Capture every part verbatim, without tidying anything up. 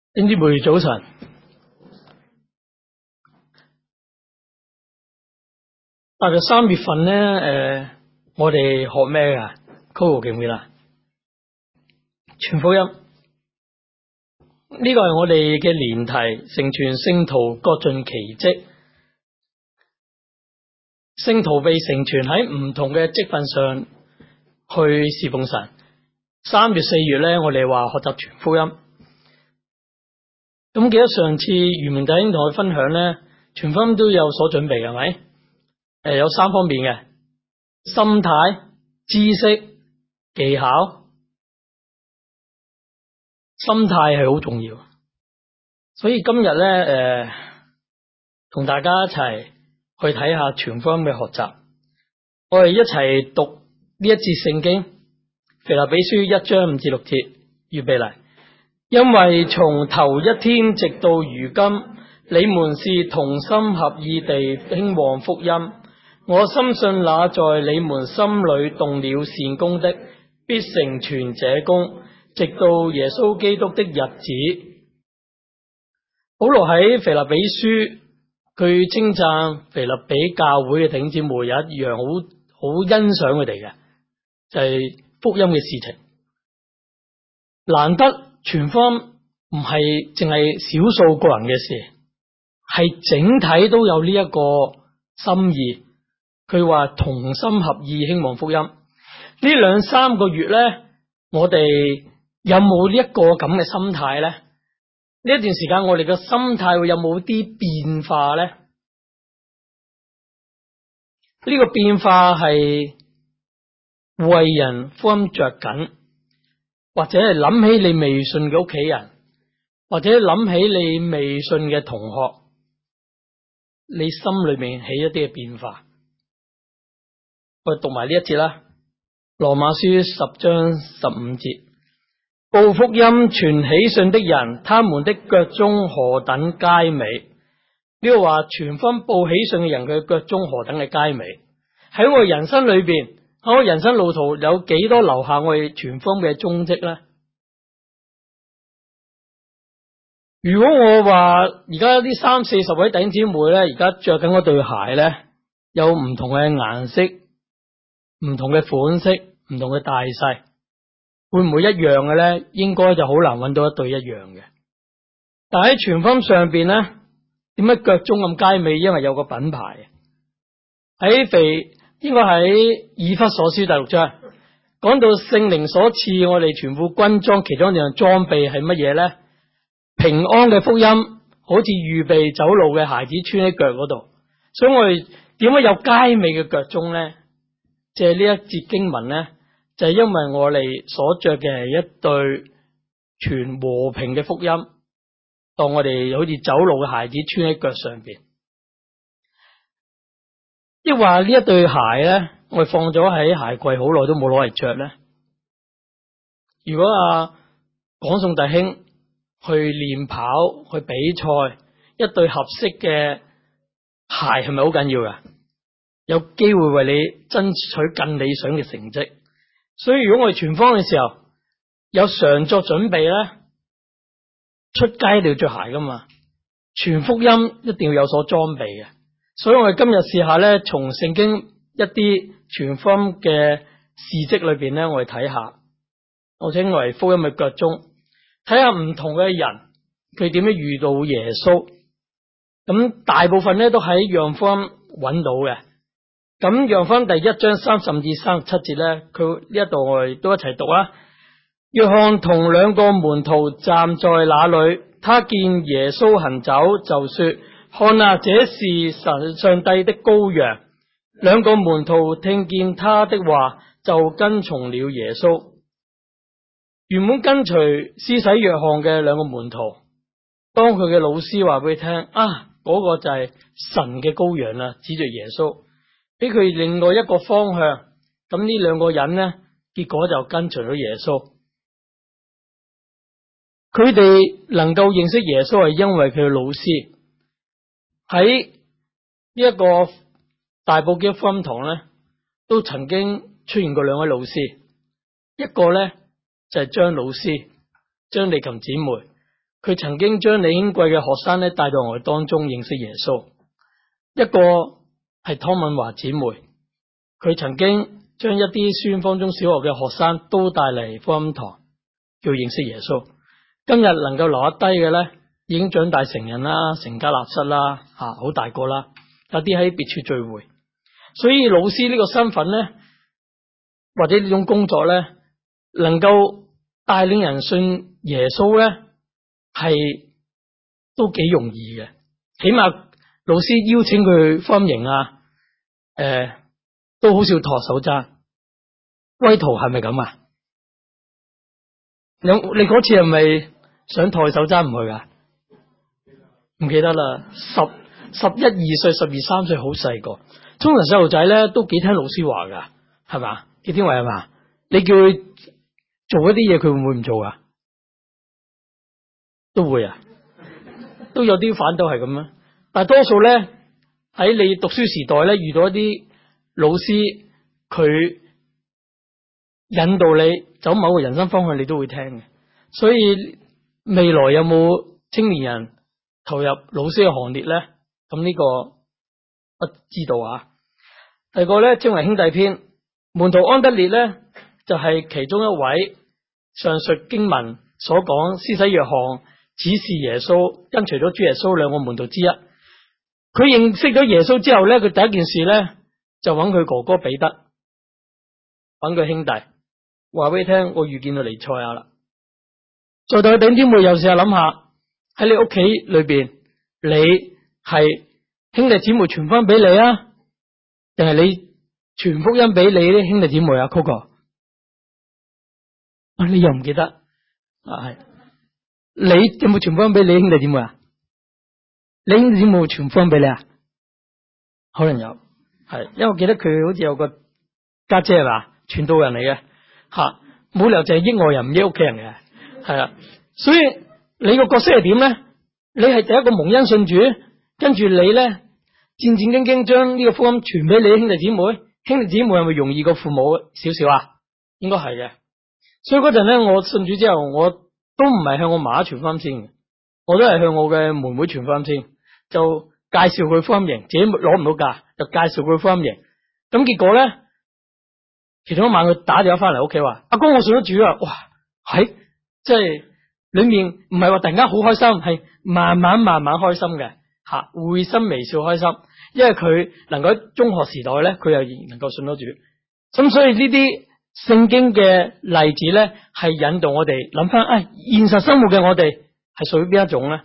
弟兄姊妹早晨。大約三月份咧，誒、呃，我哋學咩噶 ？Coco 記唔記得？傳福音呢個係我哋嘅年題，成全聖徒，各盡其職。聖徒被成全喺唔同嘅職份上去侍奉神。三月、四月咧，我哋話學習傳福音。咁記得上次余明弟兄同我分享咧，傳福音都有所準備，係咪？誒、呃，有三方面嘅心態、知識、技巧。心態係好重要，所以今日咧，誒、呃，同大家一齊去睇下傳福音嘅學習。我哋一齊讀呢一節聖經，腓立比書一章五至六節，預備嚟。因為從頭一天直到如今，你們是同心合意地興旺福音。我深信那在你們心裏動了善工的，必成全這工，直到耶穌基督的日子。保羅喺腓立比書，佢稱讚腓立比教會嘅弟兄姊妹有一樣好好欣賞佢哋嘅，就係、是、福音嘅事情。難得傳福音唔係淨係少數個人嘅事，係整體都有呢一個心意。佢話同心合意興旺福音。呢兩三個月咧，我哋有冇呢一個咁嘅心態咧？呢一段時間我哋嘅心態會有冇啲變化咧？呢個變化係為人福音着緊，或者係諗起你未信嘅屋企人，或者諗起你未信嘅同學，你心裏面起一啲嘅變化。我讀埋呢一節啦，羅馬書十章十五節，報福音傳喜信的人，他們的腳蹤何等佳美。呢個話傳福音報喜信嘅人，佢嘅腳蹤何等嘅佳美。喺我人生裏邊，喺我人生路途有幾多留下我哋傳福音嘅蹤跡咧？如果我話而家呢三四十位弟兄姊妹咧，而家着緊嗰對鞋咧，有唔同嘅顏色、唔同嘅款式、唔同嘅大細，會唔會一樣嘅咧？應該就好難揾到一對一樣嘅。但喺傳福音上邊咧，點解腳蹤咁佳美？因為有個品牌。喺腓應該喺以弗所書第六章講到聖靈所賜我哋全副軍裝，其中一樣裝備係乜嘢咧？平安嘅福音，好似預備走路嘅孩子穿喺腳嗰度。所以我哋點解有佳美嘅腳蹤咧？即係呢一節經文咧，就係、是、因為我哋所着嘅係一對全和平嘅福音，當我哋好似走路嘅孩子穿喺腳上邊。亦話呢一對鞋咧，我哋放咗喺鞋櫃好耐都冇攞嚟着咧。如果啊講宋弟兄去練跑去比賽，一對合適嘅鞋係咪好緊要噶？有機會為你爭取更理想嘅成績。所以如果我哋傳福音嘅時候有常作準備咧，出街一定要着鞋噶嘛。傳福音一定要有所裝備嘅。所以我哋今日試下咧，從聖經一啲傳福音嘅事蹟裏邊咧，我哋睇下，我稱為福音嘅腳蹤，睇下唔同嘅人佢點樣遇到耶穌。咁大部分咧都喺約翰福音揾到嘅。咁約翰福音第一章三十五至三十七節咧，佢呢一度我哋都一齊讀啊。約翰同兩個門徒站在那裏，他見耶穌行走，就說：看啊，這是神上帝的羔羊。兩個門徒聽見他的話，就跟從了耶穌。原本跟隨施洗約翰嘅兩個門徒，當佢嘅老師話俾佢聽啊，嗰個就係神嘅羔羊啦，指住耶穌，俾佢另外一個方向。咁呢兩個人呢，結果就跟隨咗耶穌。佢哋能夠認識耶穌係因為佢嘅老師。喺呢一個大埔基督福音堂咧，都曾經出現過兩位老師，一個咧就係、是、張老師，張麗琴姊妹， 佢曾經將李興貴嘅學生咧帶到我哋當中認識耶穌。一個係湯敏華姊妹，佢曾經將一啲書院方中小學嘅學生都帶嚟福音堂，叫認識耶穌。今日能夠留得低嘅咧，已經長大成人啦，成家立室啦，吓好大個啦。有啲喺別處聚會，所以老師呢個身份咧，或者呢種工作咧，能夠帶領人信耶穌咧，係都幾容易嘅。起碼老師邀請佢福音營啊，誒、呃，都好少托手踭。威圖係咪咁啊？你你嗰次係咪想托手踭唔去噶？唔記得啦，十。十一二歲、十二三歲好細個，通常細路仔咧都幾聽老師話噶，係嘛？幾天偉係嘛？你叫佢做一啲嘢，佢會唔會唔做啊？都會啊，都有啲反倒係咁啊。但係多數咧喺你讀書時代咧，遇到一啲老師，佢引導你走某個人生方向，你都會聽嘅。所以未來有冇青年人投入老師嘅行列咧？咁呢個不知道啊。第二個咧，稱為兄弟篇，門徒安德烈咧就係、是、其中一位上述經文所講施洗約翰指示耶穌跟隨咗主耶穌兩個門徒之一。佢認識咗耶穌之後咧，佢第一件事咧就揾佢哥哥彼得，揾佢兄弟，話俾你聽，我遇見到彌賽亞啦。再對弟兄姊妹又試下諗下，喺你屋企裏邊，你係兄弟姊妹傳翻俾你啊，定係你傳福音俾你啲兄弟姊妹啊 ？Coco， 啊，你又唔記得啊？係你有冇傳福音俾你兄弟姊妹啊？你兄弟姊妹傳福音俾你啊？可能有，係，因為我記得佢好似有個家姐係嘛，傳道人嚟嘅吓，冇理由淨係益外人唔益屋企人嘅，係啦。所以你個角色係點咧？你係第一個蒙恩信主。跟住你咧，戰戰兢兢將呢個福音傳俾你兄弟姊妹，兄弟姊妹係咪容易過父母少少啊？應該係嘅。所以嗰陣咧，我信主之後，我都唔係向我媽傳福音先嘅，我都係向我嘅妹妹傳福音先，就介紹佢福音營，自己攞唔到假，就介紹佢福音營。咁結果咧，其中一晚佢打電話翻嚟屋企話：阿哥，我信咗主啊！哇，係，即係裏面唔係話突然間好開心，係慢慢慢慢開心嘅。吓，會心微笑開心，因為佢能夠喺中學時代咧，佢又仍能夠信得主。咁所以呢啲聖經嘅例子咧，係引導我哋諗翻，誒、哎，現實生活嘅我哋係屬於邊一種咧？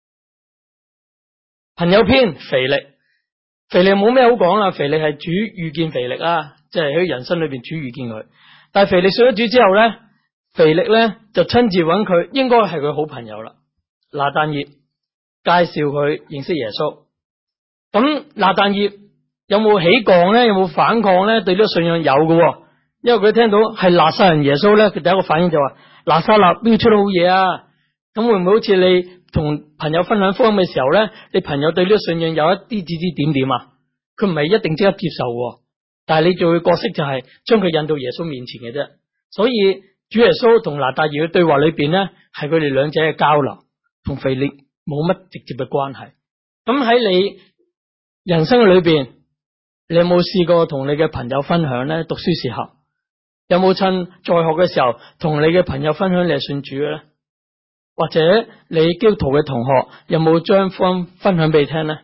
朋友篇，腓力，腓力冇咩好講啦，腓力係主遇見腓力啊，即係喺人生裏邊主遇見佢。但係腓力信咗主之後咧，腓力咧就親自揾佢，應該係佢好朋友啦，拿但業。介紹佢認識耶穌，咁拿但業有冇起槓咧？有冇反抗咧？對呢個信仰有嘅，因為佢聽到係拿撒人耶穌咧，佢第一個反應就話：拿撒勒邊出到好嘢啊！咁會唔會好似你同朋友分享福音嘅時候咧，你朋友對呢個信仰有一啲指指點點啊？佢唔係一定即刻接受，但係你做嘅角色就係將佢引到耶穌面前嘅啫。所以主耶穌同拿但業嘅對話裏邊咧，係佢哋兩者嘅交流，同腓力冇乜直接嘅關係。咁喺你人生嘅裏邊，你有冇試過同你嘅朋友分享咧？讀書時候有冇趁在學嘅時候同你嘅朋友分享你係信主嘅咧？或者你基督徒嘅同學有冇將福音分享俾你聽咧？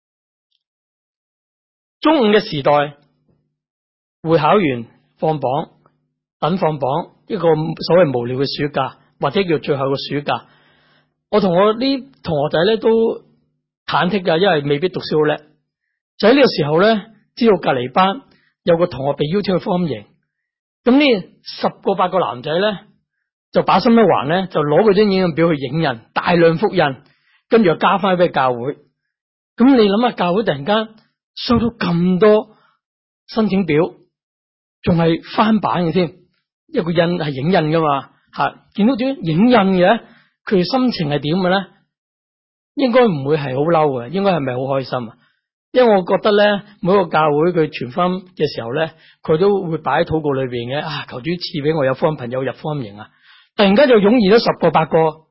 中午嘅時代，會考完放榜，等放榜，一個所謂無聊嘅暑假，或者叫最後嘅暑假。我同我啲同學仔咧都忐忑噶，因為未必讀書好叻。就喺呢個時候咧，知道隔籬班有個同學被邀請去福音營，咁呢十個八個男仔咧就把心一橫咧，就攞佢張影印表去影印，大量複印，跟住又加翻俾教會。咁你諗下，教會突然間收到咁多申請表，仲係翻版嘅添，一個印係影印噶嘛吓，見到張影印嘅。佢心情係點嘅咧？應該唔會係好嬲嘅，應該係咪好開心啊？因為我覺得咧，每個教會佢傳福音嘅時候咧，佢都會擺喺禱告裏邊嘅啊，求主賜俾我有福音朋友入福音營啊！突然間就湧現咗十個八個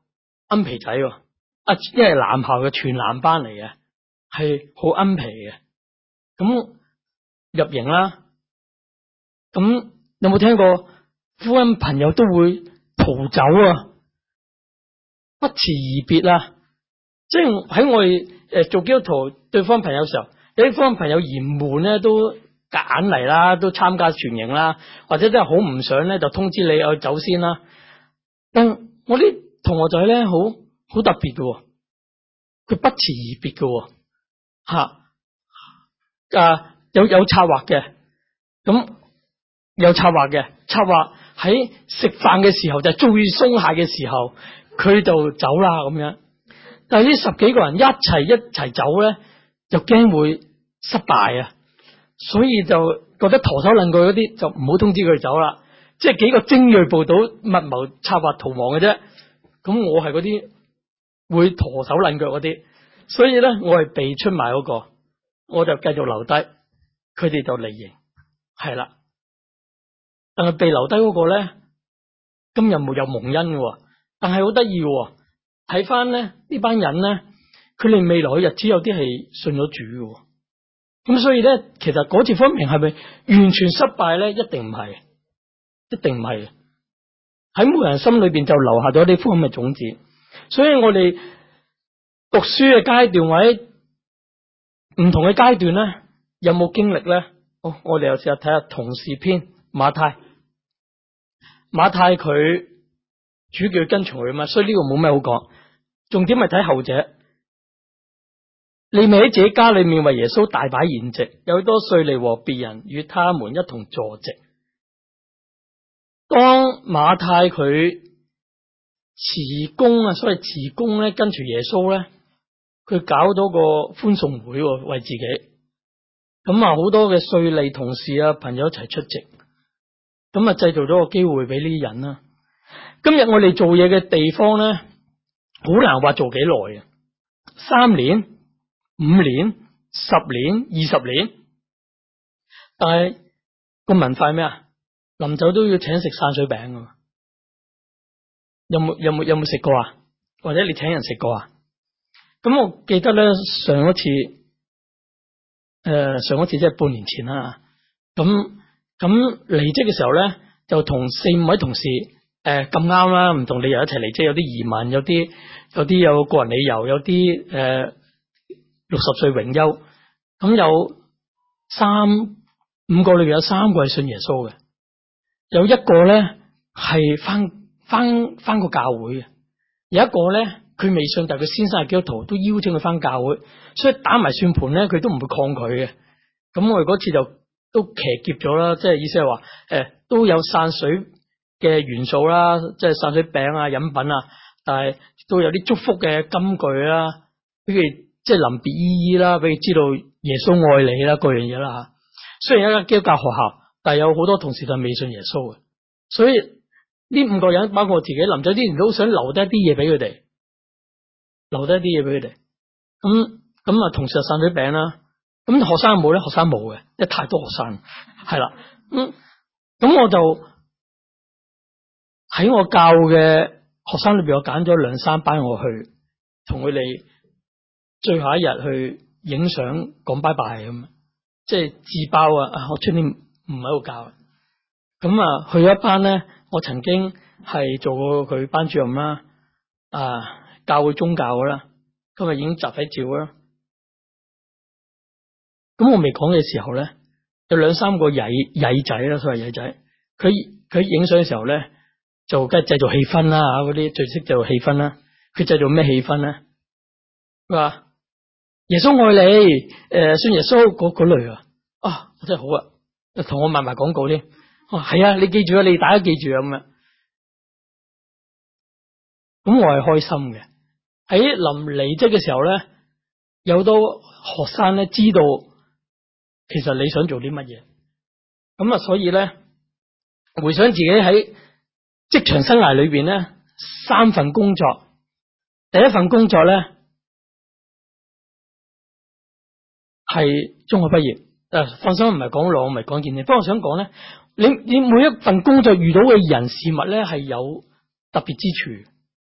奀皮仔喎，啊，因為男校嘅全男班嚟嘅，係好奀皮嘅。咁入營啦，咁有冇聽過福音朋友都會逃走啊？不辭而別啦，即係喺我哋誒做基督徒對福音朋友嘅時候，有啲福音朋友嫌悶咧，都夾硬嚟啦，都參加全營啦，或者真係好唔想咧，就通知你去走先啦。但我啲同學仔咧，好好特別嘅，佢不辭而別嘅，吓啊有有策劃嘅，咁有策劃嘅，策劃喺食飯嘅時候就係最鬆懈嘅時候，佢就走啦咁樣。但係呢十幾個人一齊一齊走咧，就驚會失敗啊，所以就覺得陀手攆腳嗰啲就唔好通知佢走啦。即係幾個精銳部隊密謀策劃逃亡嘅啫。咁我係嗰啲會陀手攆腳嗰啲，所以咧我係被出賣嗰個，我就繼續留低，佢哋就離營，係啦。但係被留低嗰個咧，今日冇有蒙恩嘅，但係好得意嘅，睇翻咧呢班人咧，佢哋未來嘅日子有啲係信咗主嘅，咁所以咧，其實嗰次方面係咪完全失敗咧？一定唔係，一定唔係。喺每人心裏邊就留下咗啲福音嘅種子，所以我哋讀書嘅階段或者唔同嘅階段咧，有冇經歷咧？好，我哋又試下睇下同事篇馬太，馬太佢主叫佢跟從佢嘛，所以呢個冇咩好講，重點係睇後者。利未喺自己家裏面為耶穌大擺筵席，有多稅吏和別人與他們一同坐席。當馬太佢辭工啊，所謂辭工咧，跟住耶穌咧，佢搞咗個歡送會為自己，咁啊好多嘅稅吏同事啊朋友一齊出席，咁啊製造咗個機會俾呢啲人啦。今日我哋做嘢嘅地方咧，好難話做幾耐啊，三年、五年、十年、二十年，但係個文化係咩啊？臨走都要請食散水餅啊！有冇有冇有冇食過啊？或者你請人食過啊？咁我記得咧，上一次誒、呃，上一次即係半年前啦。咁咁離職嘅時候咧，就同四五位同事誒咁啱啦，唔、呃、同理由一齊離職，有啲移民，有啲有啲有個人理由，有啲誒六十歲榮休。咁有三五個裏邊有三個係信耶穌嘅。有一個咧係翻翻翻個教會嘅，有一個咧佢未信，但係佢先生係基督徒，都邀請佢翻教會，所以打埋算盤咧，佢都唔會抗拒嘅。咁我哋嗰次就都騎劫咗啦，即係意思係話誒都有散水嘅元素啦，即係散水餅啊、飲品啊，但係都有啲祝福嘅金句啦，俾佢即係臨別依依啦，俾佢知道耶穌愛你啦，各樣嘢啦吓。雖然一間基督教學校，但係有好多同事就未信耶穌嘅，所以呢五個人包括我自己，臨走之前都想留低一啲嘢俾佢哋，留低一啲嘢俾佢哋。咁咁啊，同事就散水餅啦。咁學生冇咧，學生冇嘅，因為太多學生係啦。咁咁我就喺我教嘅學生裏邊，我揀咗兩三班我去同佢哋最後一日去影相講拜拜咁，即係自爆啊！我出年唔喺度教，咁啊去咗一班咧，我曾經係做過佢班主任啦，啊教會宗教啦，今日已經集體照啦。咁我未講嘅時候咧，有兩三個曳曳仔啦，所謂曳仔，佢佢影相嘅時候咧，就梗係製造氣氛啦，吓嗰啲最識製造氣氛啦。佢製造咩氣氛咧？佢話耶穌愛你，誒、呃、信耶穌嗰嗰類啊，啊真係好啊！同我賣埋廣告添，哦係啊，你記住啊，你大家記住啊咁樣。咁我係開心嘅。喺臨離職嘅時候咧，有好多學生咧知道其實你想做啲乜嘢，咁啊所以咧回想自己喺職場生涯裏邊咧，三份工作，第一份工作咧係中學畢業。誒，放心，唔係講老，唔係講見你。不過我想講咧，你你每一份工作遇到嘅人事物咧係有特別之處。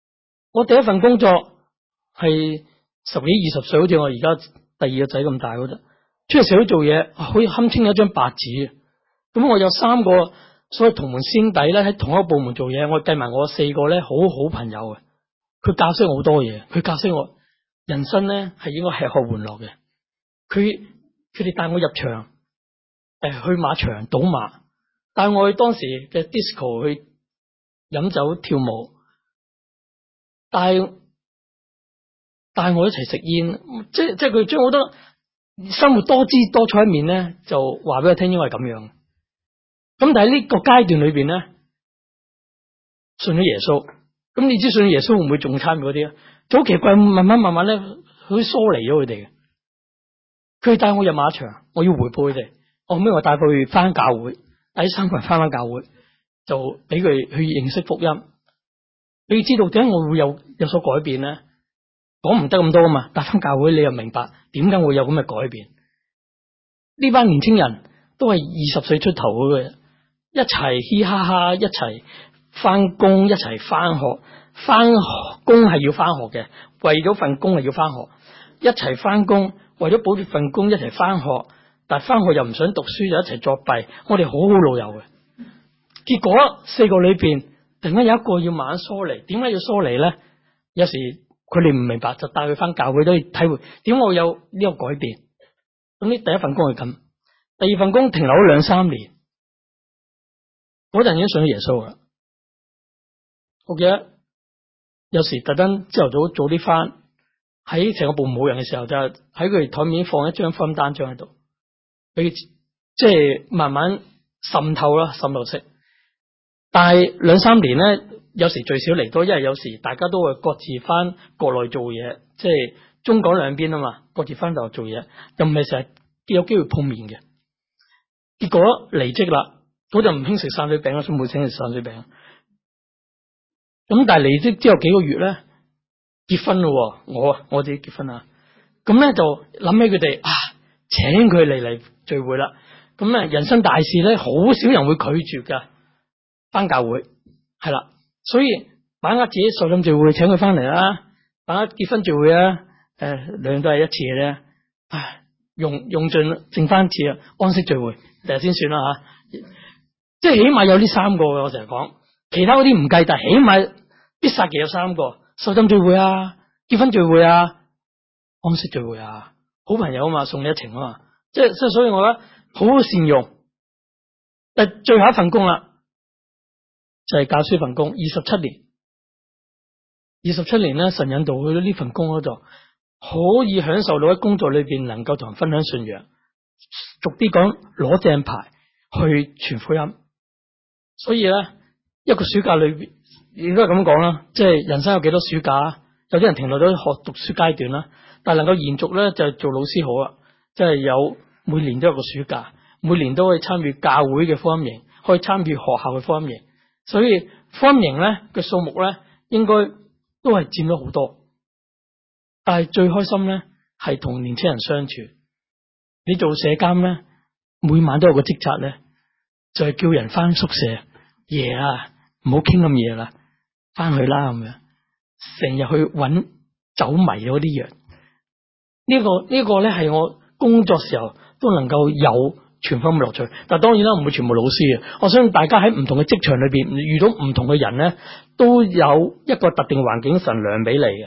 我第一份工作係十幾二十歲，好似我而家第二個仔咁大嗰陣，出嚟社會做嘢，可以堪稱一張白紙。咁我有三個所謂同門師兄弟咧，喺同一個部門做嘢，我計埋我四個咧，好好朋友嘅。佢教識我好多嘢，佢教識我人生咧係應該吃喝玩樂嘅。佢佢哋帶我入場，誒、呃、去馬場賭馬，帶我去當時嘅 disco 去飲酒跳舞，帶帶我一齊食煙，即係即係佢將好多生活多姿多彩一面咧，就話俾我聽，應該係咁樣。咁但係呢個階段裏邊咧，信咗耶穌，咁你知信咗耶穌會唔會仲參與嗰啲啊？就好奇怪，慢慢慢慢咧，佢疏離咗佢哋嘅。佢帶我入馬場，我要回報佢哋。我後尾我帶佢去翻教會，帶三個人翻翻教會，就俾佢去認識福音。你知道點解我會有有所改變咧？講唔得咁多啊嘛，帶翻教會你又明白點解會有咁嘅改變。呢班年青人都係二十歲出頭嘅，一齊嘻哈哈，一齊翻工，一齊翻學。翻工係要翻學嘅，為咗份工係要翻學，一齊翻工，為咗保住份工一齊翻學，但係翻學又唔想讀書，就一齊作弊。我哋好好老友嘅，結果四個裏邊突然間有一個要慢慢疏離。點解要疏離咧？有時佢哋唔明白，就帶佢翻教會都要體會點解會有呢個改變。咁呢第一份工係咁，第二份工停留咗兩三年，嗰陣已經信咗耶穌啦。我記得有時特登朝頭早早啲翻，喺成個部門冇人嘅時候，就喺佢哋台面放一張福音單張喺度，俾即係慢慢滲透啦，滲入式。但係兩三年咧，有時最少嚟多，因為有時大家都會各自翻國內做嘢，即係中港兩邊啊嘛，各自翻大陸做嘢，又唔係成日有機會碰面嘅。結果離職啦，嗰陣唔興食散水餅啦，所以冇請食散水餅。咁但係離職之後幾個月咧，結婚咯，我我自己結婚啦。咁咧就諗起佢哋啊，請佢嚟嚟聚會啦。咁咧人生大事咧，好少人會拒絕噶。翻教會係啦，所以把握自己受浸聚會，請佢翻嚟啦。把握結婚聚會啊，誒、呃，兩樣都係一次嘅啫。唉，用用盡剩翻次啊，安息聚會第日先算啦吓。即係起碼有呢三個嘅，我成日講，其他嗰啲唔計，但係起碼必殺嘅有三個：受浸聚會啊、結婚聚會啊、安息聚會啊。好朋友啊嘛，送你一程啊嘛。即係即係，所以我覺得好好善用。但最後一份工啦，就係教書份工，二十七年，二十七年咧，神引導去到呢份工嗰度，可以享受到喺工作裏邊能夠同人分享信仰，逐啲講攞正牌去傳福音。所以咧，一個暑假裏邊應該係咁講啦，即係人生有幾多暑假？有啲人停留咗學讀書階段啦，但係能夠延續咧，就係做老師好啦，即係有每年都有個暑假，每年都可以參與教會嘅福音營，可以參與學校嘅福音營。所以福音營咧嘅數目咧，應該都係佔咗好多。但係最開心咧，係同年青人相處。你做社監咧，每晚都有個職責咧，就係叫人翻宿舍夜啊，唔好傾咁夜啦，翻去啦咁樣。成日去揾走迷嗰啲人。呢個呢個咧係我工作時候都能夠有全方面樂趣。但係當然啦，唔會全部老師嘅。我相信大家喺唔同嘅職場裏邊遇到唔同嘅人咧，都有一個特定環境神量俾你嘅。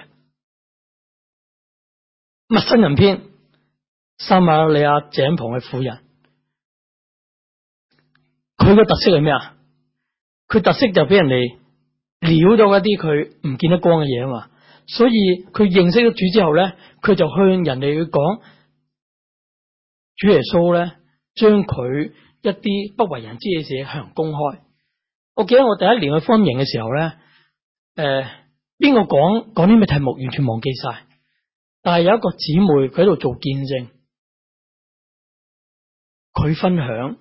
陌生人篇，撒瑪利亞井旁嘅婦人，佢嘅特色係咩啊？佢特色就俾人哋撩到一啲佢唔見得光嘅嘢啊嘛。所以佢認識咗主之後咧，佢就向人哋去講主耶穌咧，將佢一啲不為人知嘅事向人公開。我記得我第一年去福音營嘅時候咧，誒邊個講講啲咩題目完全忘記晒，但係有一個姊妹佢喺度做見證，佢分享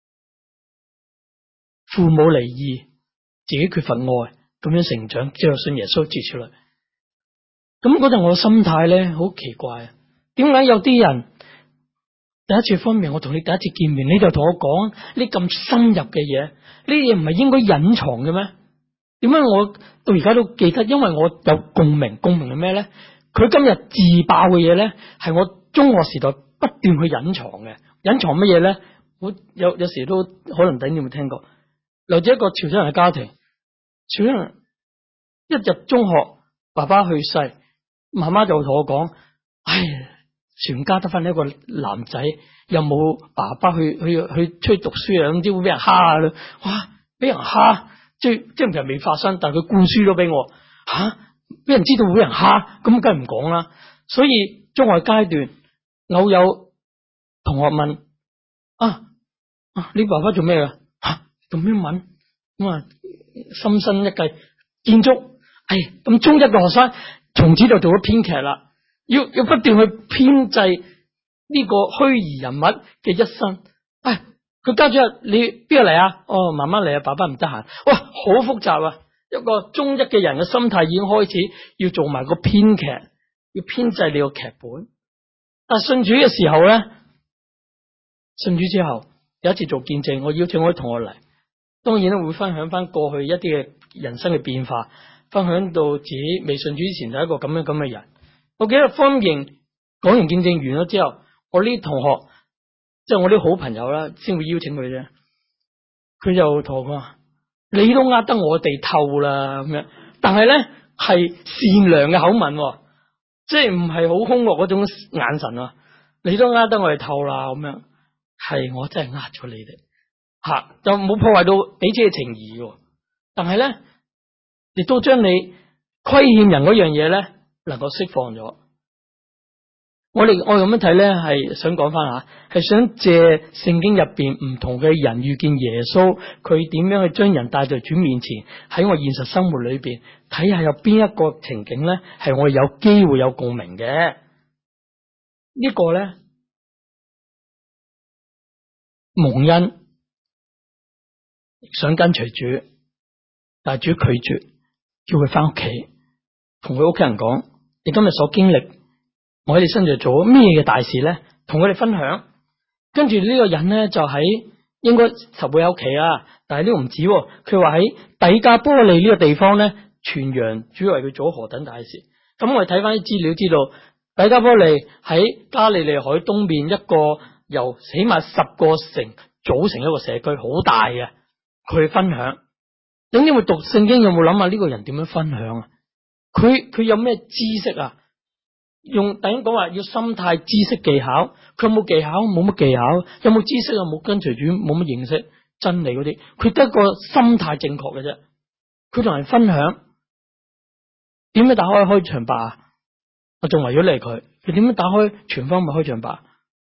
父母離異，自己缺乏愛，咁樣成長，之後信耶穌接出嚟。咁嗰陣我嘅心態咧好奇怪啊！點解有啲人第一次方面，我同你第一次見面，你就同我講呢咁深入嘅嘢？呢啲嘢唔係應該隱藏嘅咩？呢點解我到而家都記得？因為我有共鳴，共鳴係咩咧？佢今日自爆嘅嘢咧，係我中學時代不斷去隱藏嘅。隱藏乜嘢咧？我有有時都可能等你有冇聽過？來自一個潮州人嘅家庭，潮州人一入中學，爸爸去世，媽媽就同我講：唉，全家得翻一個男仔，又冇爸爸去去去出去讀書啊，唔知會俾人蝦啦。哇，俾人蝦！即係即係其實未發生，但係佢灌輸咗俾我吓，俾人知道會俾人蝦，咁梗係唔講啦。所以中學階段，偶有同學問：啊啊，你爸爸做咩噶？吓，咁樣問咁啊，心生一計，建築。哎，咁中一嘅學生從此就做咗編劇啦，要要不斷去編製呢個虛擬人物嘅一生。哎。佢家長，你邊個嚟啊？哦，媽媽嚟啊，爸爸唔得閒。哇，好複雜啊！一個中一嘅人嘅心態已經開始要做埋個編劇，要編製你個劇本。但係信主嘅時候咧，信主之後有一次做見證，我邀請我啲同學嚟，當然咧會分享翻過去一啲嘅人生嘅變化，分享到自己未信主之前就係一個咁樣咁嘅人。我記得方盈講完見證完咗之後，我呢啲同學。即係我啲好朋友啦，先會邀請佢啫。佢就同我講話：你都呃得我哋透啦咁樣。但係咧係善良嘅口吻，即係唔係好兇惡嗰種眼神啊。你都呃得我哋透啦咁樣，係我真係呃咗你哋吓，就冇破壞到彼此嘅情誼。但係咧，亦都將你虧欠人嗰樣嘢咧，能夠釋放咗。我哋我咁樣睇咧，係想講翻下，係想借聖經入邊唔同嘅人遇見耶穌，佢點樣去將人帶到主面前，喺我現實生活裏邊睇下有邊一個情景咧，係我有機會有共鳴嘅。這個、呢個咧蒙恩想跟隨主，但係主拒絕，叫佢翻屋企，同佢屋企人講：你今日所經歷。我喺你身上做咗咩嘅大事咧？同佢哋分享。跟住呢個人咧就喺應該十會喺屋企啊，但係呢個唔止。佢話喺底加波利呢個地方咧，傳揚主為佢做何等大事。咁我哋睇翻啲資料，知道底加波利喺加利利海東邊一個由起碼十個城組成一個社區，好大嘅。佢分享。咁你會讀聖經有冇諗下呢個人點樣分享啊？佢佢有咩知識啊？用等於講話要心態、知識、技巧，佢有冇技巧？冇乜技巧。有冇知識啊？冇跟隨主，冇乜認識真理嗰啲。佢得個心態正確嘅啫。佢同人分享點樣打開開場白啊？我仲為咗嚟佢，佢點樣打開全方位開場白？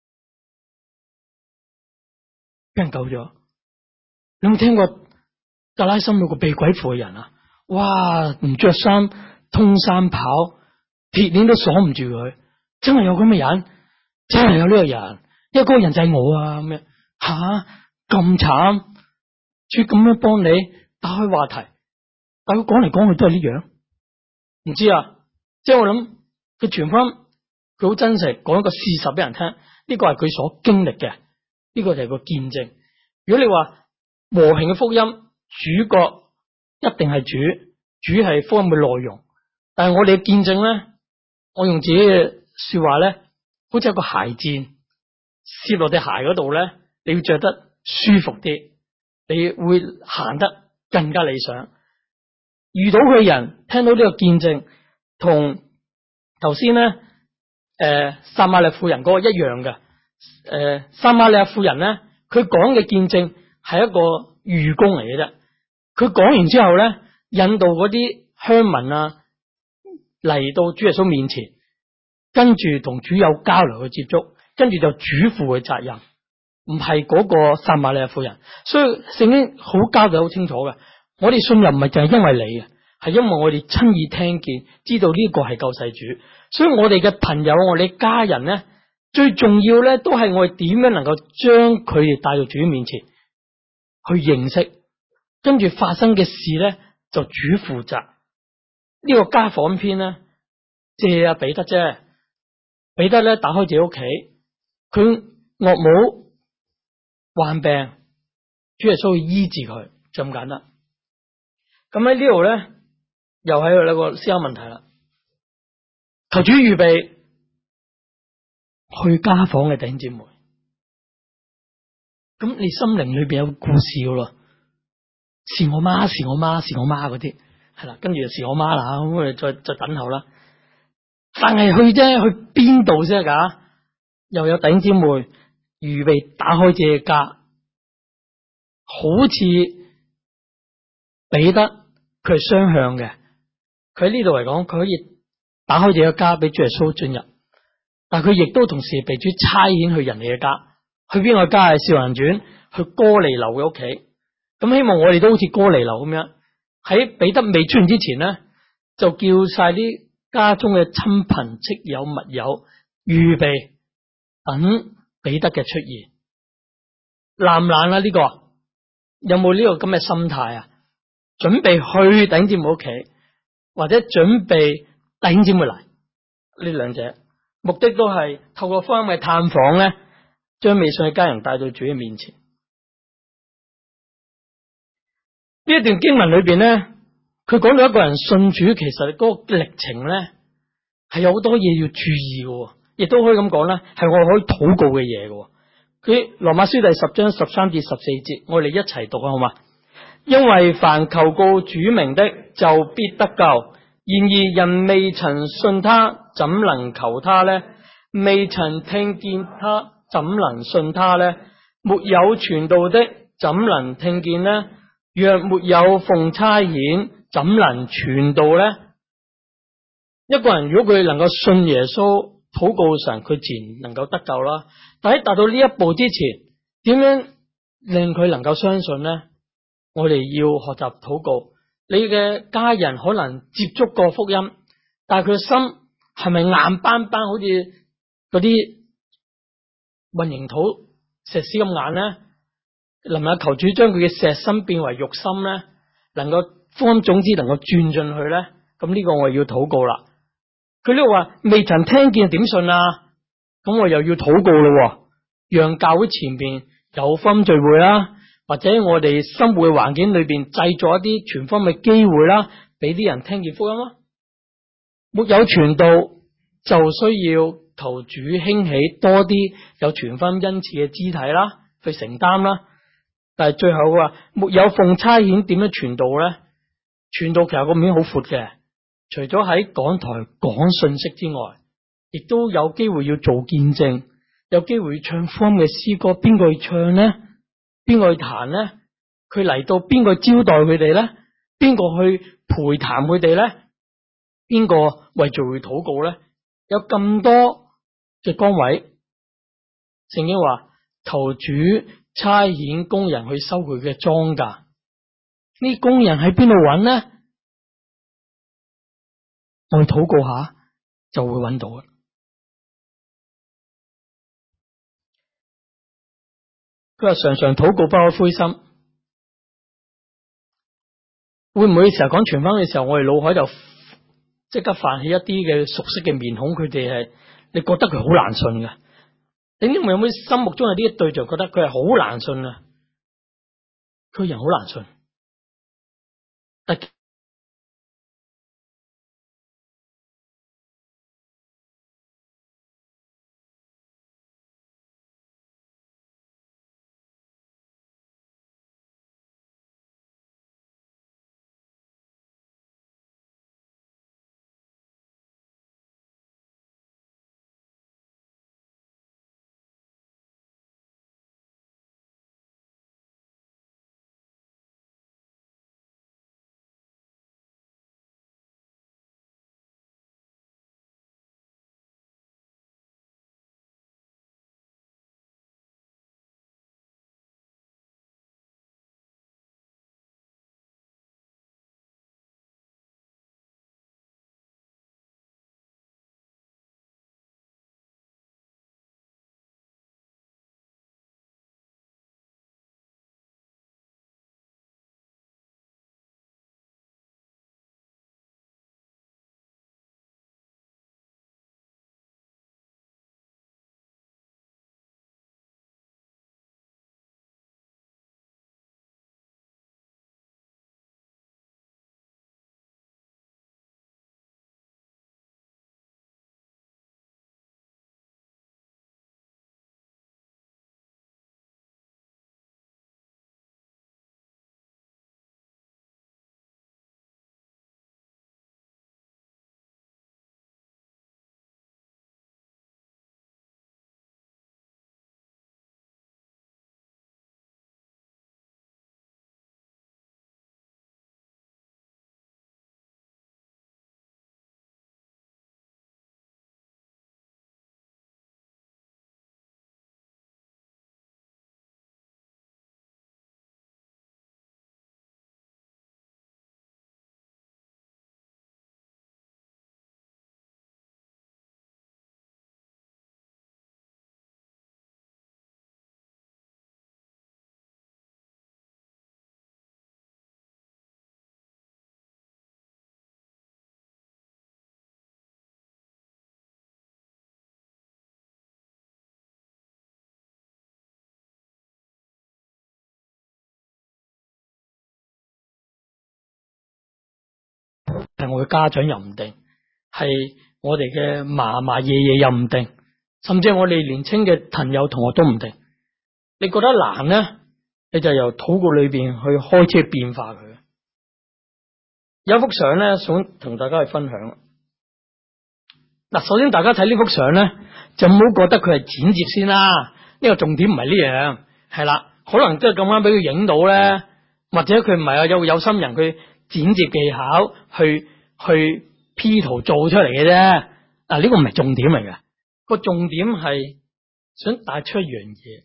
俾人救咗。你有冇聽過格拉森有個被鬼附嘅人啊？哇！唔着衫，通山跑。鐵鏈都鎖唔住佢，真係有咁嘅人，真係有呢個人，因為嗰個人就係我啊咁樣吓，咁慘，主咁樣幫你打開話題，但佢講嚟講去都係呢樣，唔知啊，即係我諗佢傳翻，佢好真實，講一個事實俾人聽，呢個係佢所經歷嘅，呢個就係個見證。如果你話和平嘅福音，主角一定係主，主係福音嘅內容，但係我哋嘅見證咧。我用自己嘅說話咧，好似一個鞋墊，攝落對鞋嗰度咧，你要着得舒服啲，你會行得更加理想。遇到嘅人聽到呢個見證，同頭先咧，誒、呃，撒瑪利亞婦人嗰個一樣嘅。誒、呃，撒瑪利亞婦人咧，佢講嘅見證係一個預工嚟嘅啫。佢講完之後咧，引導嗰啲鄉民啊。嚟到主耶穌面前，跟住同主有交流去接觸，跟住就主負嘅責任，唔係嗰個撒瑪利亞婦人。所以聖經好交代好清楚嘅，我哋信任唔係淨係因為你嘅，係因為我哋親耳聽見，知道呢個係救世主。所以我哋嘅朋友，我哋家人咧，最重要咧，都係我哋點樣能夠將佢哋帶到主面前去認識，跟住發生嘅事咧，就主負責。呢個家訪篇咧，借阿彼得啫。彼得咧打開自己屋企，佢岳母患病，主耶穌去醫治佢，就咁簡單。 咁喺呢度咧，又喺度有個思考問題啦。求主預備去家訪嘅弟兄姊妹，咁你心靈裏邊有故事噶咯？是我媽，是我媽，是我媽嗰啲係啦，跟住就是我媽啦，咁我哋再再等候啦。但係去啫，去邊度先㗎？又有弟兄姊妹預備打開自己嘅家，好似彼得佢係雙向嘅。佢喺呢度嚟講，佢可以打開自己嘅家俾主耶穌進入，但係佢亦都同時被主差遣去人哋嘅家。去邊個家？係《使徒行傳》去哥尼流嘅屋企。咁希望我哋都好似哥尼流咁樣，喺彼得未出現之前咧，就叫晒啲家中嘅親朋戚友密友預備等彼得嘅出現。難唔難啊？呢個有冇呢個咁嘅心態啊？準備去弟兄姊妹屋企，或者準備弟兄姊妹嚟，呢兩者目的都係透過福音嘅探訪咧，將未信嘅家人帶到主嘅面前。呢一段經文裏邊咧，佢講到一個人信主，其實嗰個歷程咧係有好多嘢要注意嘅，亦都可以咁講咧，係我可以禱告嘅嘢嘅。佢羅馬書第十章十三至十四節，我哋一齊讀啊，好嘛？因為凡求告主名的，就必得救。然而人未曾信他，怎能求他呢？未曾聽見他，怎能信他呢？沒有傳道的，怎能聽見呢？若沒有奉差遣，怎能傳道呢？一個人如果佢能夠信耶穌，禱告神，佢自然能夠得救啦。但喺達到呢一步之前，點樣令佢能夠相信呢？我哋要學習禱告。你嘅家人可能接觸過福音，但係佢嘅心係咪硬邦邦，好似嗰啲混凝土石屎咁硬呢？能唔能夠求主將佢嘅石心變為肉心呢？能夠福音種子能夠轉進去呢？咁呢個我要禱告啦。佢呢度話未曾聽見點信啊？咁我又要禱告咯，讓教會前邊有福音聚會啦，或者我哋生活嘅環境裏邊製造一啲傳福音嘅機會啦，俾啲人聽見福音啦。沒有傳道就需要求主興起多啲有傳福音恩賜嘅肢體啦，去承擔啦。但係最後話沒有奉差遣，點樣傳道咧？傳道其實個面好闊嘅，除咗喺講台講信息之外，亦都有機會要做見證，有機會唱福音嘅詩歌。邊個去唱呢？邊個去彈呢？佢嚟到邊個招待佢哋呢？邊個去陪談佢哋呢？邊個為聚會禱告呢？有咁多嘅崗位，聖經話求主差遣工人去收佢嘅莊稼。呢工人喺邊度揾呢？我去禱告下就會揾到嘅。佢話常常禱告，不可灰心。會唔會成日講傳翻嘅時候，我哋腦海就即刻泛起一啲嘅熟悉嘅面孔？佢哋係你覺得佢好難信嘅？你有冇心目中有啲對象覺得佢係好難信啊？佢人好難信，但係我嘅家長又唔定，係我哋嘅嫲嫲爺爺又唔定，甚至係我哋年青嘅朋友同學都唔定。你覺得難咧，你就由禱告裏邊去開始變化佢。有一幅相咧，想同大家去分享。嗱，首先大家睇呢幅相咧，就唔好覺得佢係剪接先啦。呢個重點唔係呢樣，係啦，可能即係咁啱俾佢影到咧，或者佢唔係啊，有有心人佢剪接技巧去去 P 圖做出嚟嘅啫。啊，呢個唔係重點嚟嘅，個重點係想帶出一樣嘢，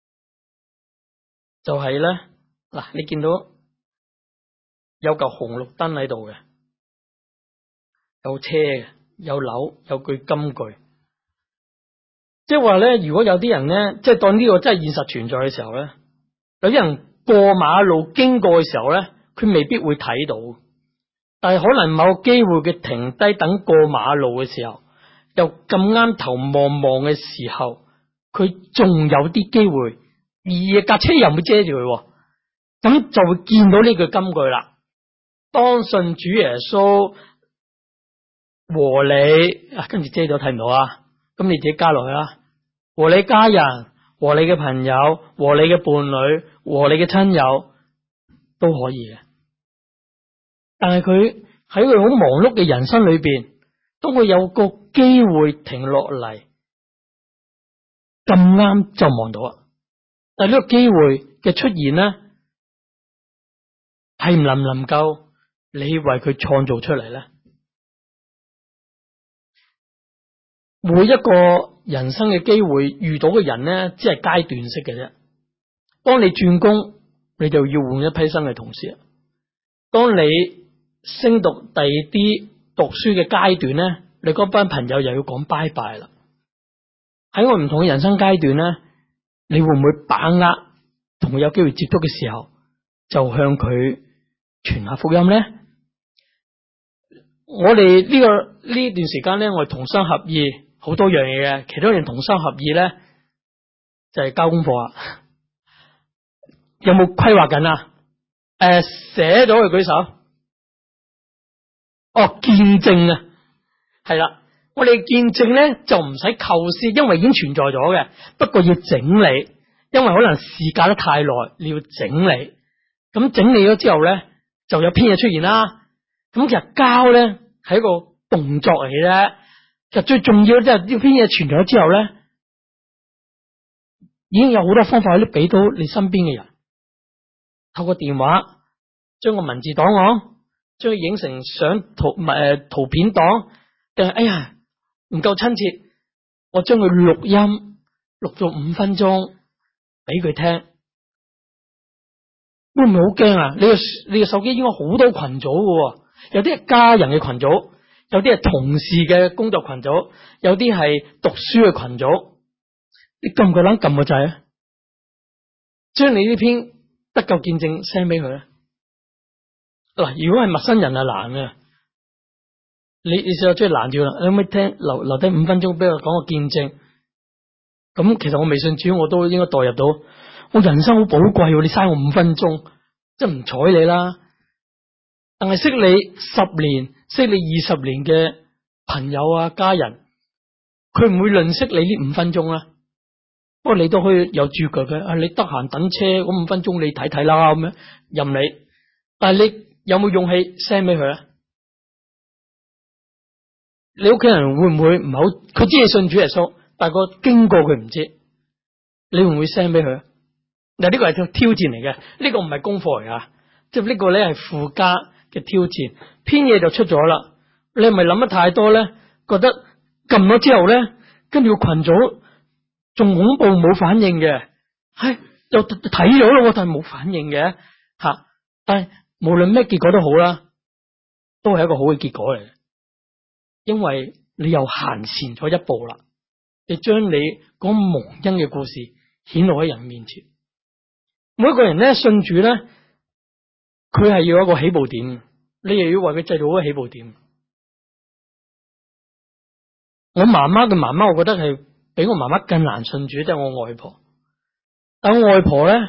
就係咧，嗱，你見到有嚿紅綠燈喺度嘅，有車嘅，有樓，有句金句，即係話咧，如果有啲人咧，即係當呢個真係現實存在嘅時候咧，有啲人過馬路經過嘅時候咧，佢未必會睇到，但係可能某個機會佢停低等過馬路嘅時候，又咁啱頭望望嘅時候，佢仲有啲機會，而架車又唔會遮住佢，咁就會見到呢句金句啦。當信主耶穌和你啊，跟住遮咗睇唔到啊，咁你自己加落去啦。和你家人、和你嘅朋友、和你嘅伴侶、和你嘅親友都可以嘅。但係佢喺佢好忙碌嘅人生裏邊，當佢有個機會停落嚟，咁啱就望到啊。但係呢個機會嘅出現咧，係唔能唔能夠你為佢創造出嚟咧？每一個人生嘅機會遇到嘅人咧，只係階段式嘅啫。當你轉工，你就要換一批新嘅同事；當你升讀第二啲讀書嘅階段咧，你嗰班朋友又要講拜拜啦。喺我唔同嘅人生階段咧，你會唔會把握同佢有機會接觸嘅時候，就向佢傳下福音咧？我哋呢、這個呢段時間咧，我哋同心合意好多樣嘢嘅，其中一樣同心合意咧就係、是、交功課啊。有冇規劃緊啊？誒、呃，寫咗去舉手。哦，見證啊，係啦，我哋見證咧就唔使構思，因為已經存在咗嘅，不過要整理，因為可能時間得太耐，你要整理。咁整理咗之後咧，就有篇嘢出現啦。咁其實交咧係一個動作嚟嘅啫，其實最重要咧，即係呢篇嘢存在咗之後咧，已經有好多方法可以俾到你身邊嘅人，透過電話將個文字檔案將佢影成相圖誒、呃、圖片檔，定係哎呀唔夠親切，我將佢錄音錄咗五分鐘俾佢聽。會唔會好驚啊？你個你個手機應該好多群組嘅，有啲係家人嘅群組，有啲係同事嘅工作群組，有啲係讀書嘅群組。你夠唔夠膽撳個掣啊？將你呢篇得救見證 send 俾佢咧。嗱，如果係陌生人係難嘅，你你試下將佢攔住啦。你可唔可以聽留留低五分鐘俾我講個見證？咁其實我微信主我都應該代入到。我人生好寶貴，你嘥我五分鐘，即係唔睬你啦。但係識你十年、識你二十年嘅朋友啊、家人，佢唔會吝嗇你呢五分鐘啦。不過你都可以有注腳嘅，啊，你得閒等車嗰五分鐘你睇睇啦，咁樣任你。但係你有冇勇氣 send 俾佢咧？你屋企人會唔會唔係好？佢知你信主耶穌，但係個經過佢唔知，你會唔會 send 俾佢？嗱，呢個係個挑戰嚟嘅，呢個唔係功課嚟噶，即係呢個咧係附加嘅挑戰。篇嘢就出咗啦，你係咪諗得太多咧？覺得撳咗之後咧，跟住個群組仲恐怖冇反應嘅，係又睇咗咯，但係冇反應嘅吓。但係無論咩結果都好啦，都係一個好嘅結果嚟嘅，因為你又行前咗一步啦，你將你嗰蒙恩嘅故事顯露喺人面前。每一個人咧信主咧，佢係要有一個起步點，你又要為佢製造一個起步點。我媽媽嘅媽媽，我覺得係比我媽媽更難信主，即係我外婆。但我外婆咧，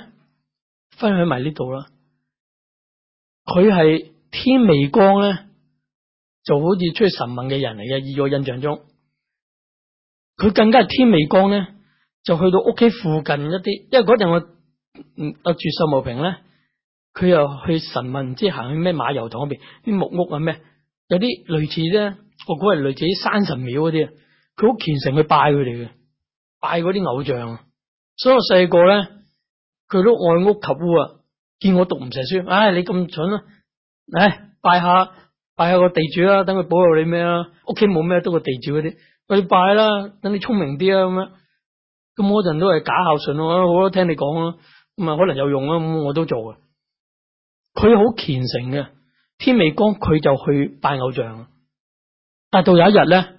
分享埋呢度啦，佢係天未光咧， 就好似出去神問嘅人嚟嘅，以我印象中，佢更加係天未光咧，就去到屋企附近一啲，因為嗰陣我嗯我住秀茂坪咧，佢又去神問，唔知行去咩馬油塘嗰邊啲木屋啊咩，有啲類似咧，我估係類似啲山神廟嗰啲啊，佢好虔誠去拜佢哋嘅，拜嗰啲偶像，所以我細個咧，佢都愛屋及烏啊，見我讀唔成書，唉、哎、你咁蠢啊，唉拜下拜下個地主啦，等佢保佑你咩啦，屋企冇咩都個地主嗰啲，去拜啦，等你聰明啲啊咁樣，咁嗰陣都係假孝順咯，好多聽你講咯，咁啊可能有用啊，咁我都做嘅。佢好虔誠嘅，天未光佢就去拜偶像，但係到有一日咧，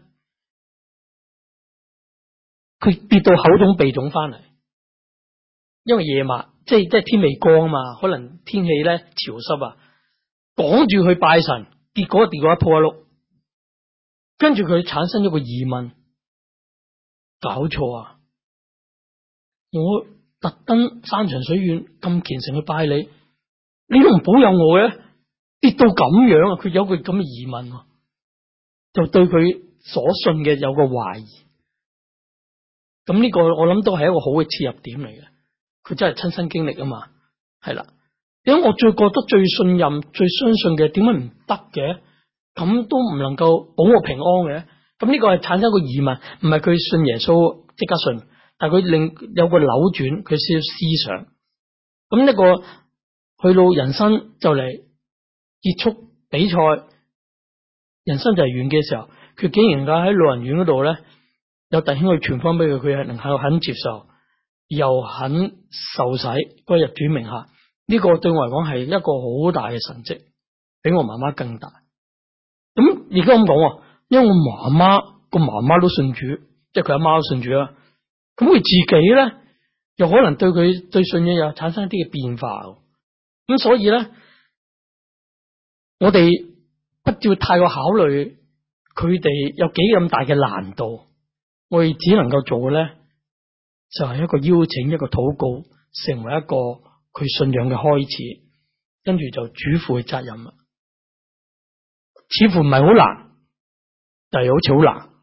佢跌到口腫鼻腫翻嚟，因為夜晚即係即係天未光啊嘛，可能天氣咧潮濕啊，趕住去拜神，結果跌過一鋪一碌，跟住佢產生咗個疑問：搞錯啊！我特登山長水遠咁虔誠去拜你，你都唔保佑我嘅，跌到咁樣啊！佢有個咁嘅疑問，就對佢所信嘅有個懷疑。咁呢個我諗都係一個好嘅切入點嚟嘅，佢真係親身經歷啊嘛，係啦。點解我最覺得最信任、最相信嘅，點解唔得嘅？咁都唔能夠保我平安嘅？咁呢個係產生一個疑問，唔係佢信耶穌即刻信，但係佢令有個扭轉，佢需要思想。咁一個去到人生就嚟結束比賽，人生就係完嘅時候，佢竟然喺老人院嗰度咧，有弟兄去傳翻俾佢，佢係能夠肯接受，又肯受洗，嗰日主名下，呢個對我嚟講係一個好大嘅神蹟，比我媽媽更大。咁而家咁講，因為我媽媽個媽媽都信主，即係佢阿媽都信主啦。咁佢自己咧，又可能對佢對信仰又產生一啲嘅變化。咁所以咧，我哋不要太過考慮佢哋有幾咁大嘅難度，我哋只能夠做嘅咧，就係一個邀請，一個禱告，成為一個佢信仰嘅開始，跟住就主負嘅責任啦。似乎唔係好難，但係好似好難。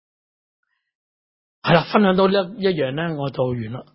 係啦，分享到一一樣咧，我就完啦。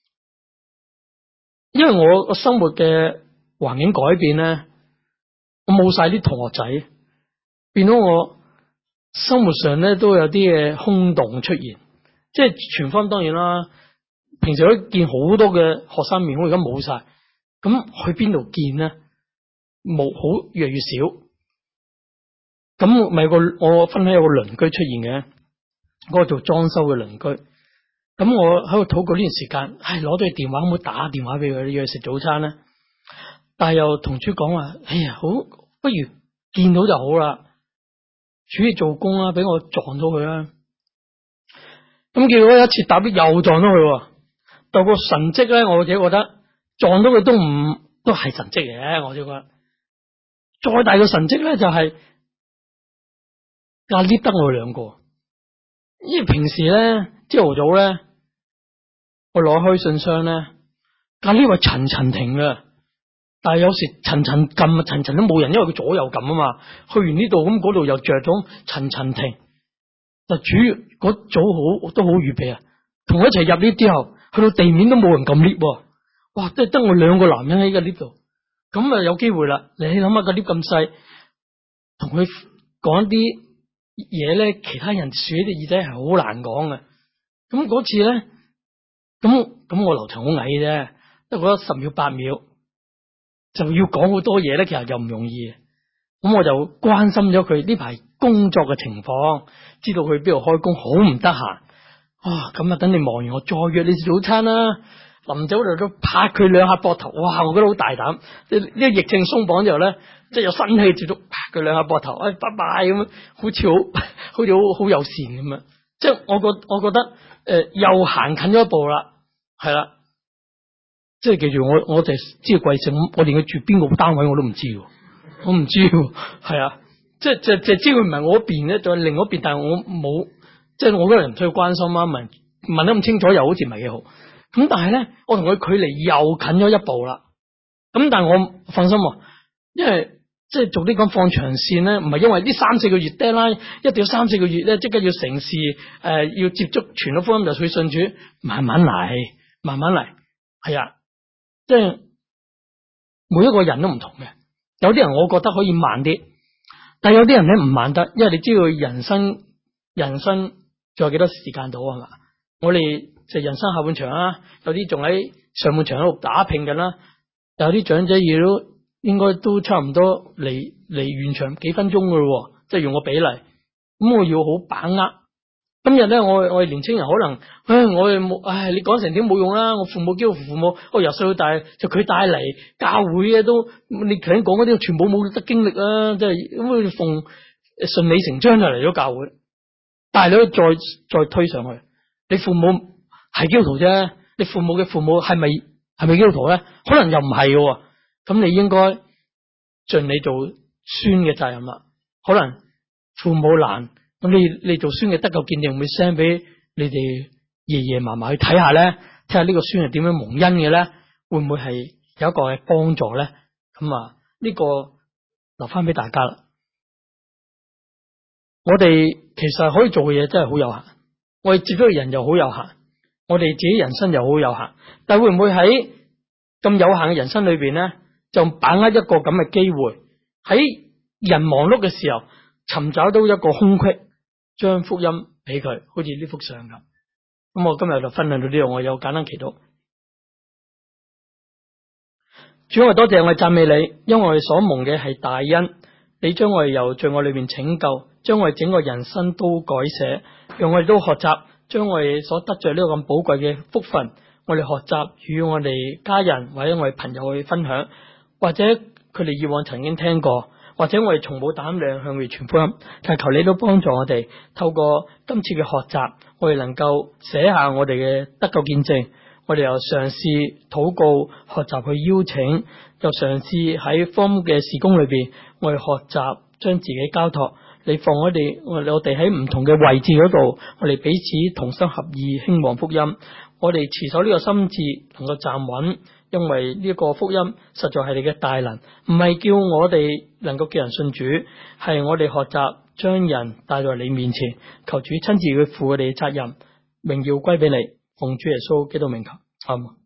因為我個生活嘅環境改變咧，我冇晒啲同學仔，變到我生活上咧都有啲嘅空洞出現。即係全方當然啦，平時都見好多嘅學生面，我而家冇晒，咁去邊度見咧？冇，好越嚟越少。咁咪個我分享有個鄰居出現嘅，嗰個做裝修嘅鄰居。咁我喺度禱告呢段時間，唉，攞咗佢電話，可唔可以打電話俾佢約食早餐咧？但係又同主講話，哎呀，好不如見到就好啦。主要做工啦，俾我撞到佢啦。咁結果一次打邊又撞到佢，但個神蹟咧，我自己覺得撞到佢都唔都係神蹟嘅。我自己覺得再大個神蹟咧，就係壓 lift 得我哋兩個。因為平時咧朝頭早咧，我攞開信箱咧，壓 lift 係層層停嘅，但係有時層層撳啊，層層都冇人，因為佢左右撳啊嘛。去完呢度咁嗰度又着咗層層停。就主嗰組好都好預備啊，同我一齊入 lift 之後，去到地面都冇人撳 lift，哇！即係得我兩個男人喺個 lift 度，咁啊有機會啦。你諗下個 lift 咁細，同佢講啲嘢咧，其他人豎啲耳仔係好難講嘅。咁嗰次咧，咁咁我樓層好矮啫，得嗰十秒八秒就要講好多嘢咧，其實又唔容易。咁我就關心咗佢呢排工作嘅情況，知道佢邊度開工好唔得閒。啊，咁啊等你忙完，我再約你食早餐啦。臨走就都拍佢兩下膊頭，哇！我覺得好大膽。呢呢個疫情鬆綁之後咧，即係有新氣接觸，拍佢兩下膊頭，哎，拜拜咁樣，好似好好似好好友善咁樣。即係我覺我覺得誒、呃，又行近咗一步啦，係啦。即係記住我我就知道貴姓，我連佢住邊個單位我都唔知。我唔知，係啊，即係即係即係知佢唔係我嗰邊咧，就係另一邊，但係我冇，即係我嗰個人唔需要關心啊，問問得咁清楚，又好似唔係幾好。咁但係咧，我同佢距離又近咗一步啦。咁但係我放心，因為即係做啲咁放長線咧，唔係因為呢三四個月 deadline，一定要三四個月咧，即刻要成事誒、呃，要接觸傳咗福音就去信主，慢慢嚟，慢慢嚟，係啊，即係每一個人都唔同嘅，有啲人我覺得可以慢啲，但係有啲人咧唔慢得，因為你知道人生人生仲有幾多時間到係嘛？我哋就人生下半場啦，有啲仲喺上半場喺度打拼緊啦，有啲長者亦都。應該都差唔多離離完場幾分鐘噶咯，即係用個比例，咁我要好把握。今日咧，我我哋年青人可能，唉，我哋冇，唉，你講成點冇用啦。我父母基督父母，我由細到大就佢帶嚟教會嘅都，你頭先講嗰啲全部冇得經歷啦，即係咁奉順理成章就嚟咗教會。但係你可以再再推上去，你父母係基督徒啫，你父母嘅父母係咪係咪基督徒咧？可能又唔係嘅。咁你應該盡你做孫嘅責任啦。可能父母難，咁你你做孫嘅得救見證會 send 俾你哋爺爺嫲嫲去睇下咧，睇下呢個孫係點樣蒙恩嘅咧，會唔會係有一個嘅幫助咧？咁啊，呢個留翻俾大家啦。我哋其實可以做嘅嘢真係好有限，我哋接觸嘅人又好有限，我哋自己人生又好有限，但會唔會喺咁有限嘅人生裏邊咧？就把握一個咁嘅機會，喺人忙碌嘅時候，尋找到一個空隙，將福音俾佢，好似呢幅相咁。咁我今日就分享到呢度，我有簡單祈禱。主，我多謝我哋讚美你，因為我哋所蒙嘅係大恩，你將我哋由罪惡裏面拯救，將我哋整個人生都改寫，讓我哋都學習，將我哋所得着呢個咁寶貴嘅福分，我哋學習與我哋家人或者我哋朋友去分享。或者佢哋以往曾經聽過，或者我哋從冇膽量向佢哋傳福音，但係求你都幫助我哋，透過今次嘅學習，我哋能夠寫下我哋嘅得救見證，我哋又嘗試禱告，學習去邀請，又嘗試喺福音嘅事工裏邊，我哋學習將自己交託，你放我哋，我哋喺唔同嘅位置嗰度，我哋彼此同心合意興旺福音，我哋持守呢個心志，能夠站穩。因為呢個福音實在係你嘅大能，唔係叫我哋能夠叫人信主，係我哋學習將人帶到你面前，求主親自去負我哋嘅責任，榮耀歸俾你，奉主耶穌基督名求，阿們。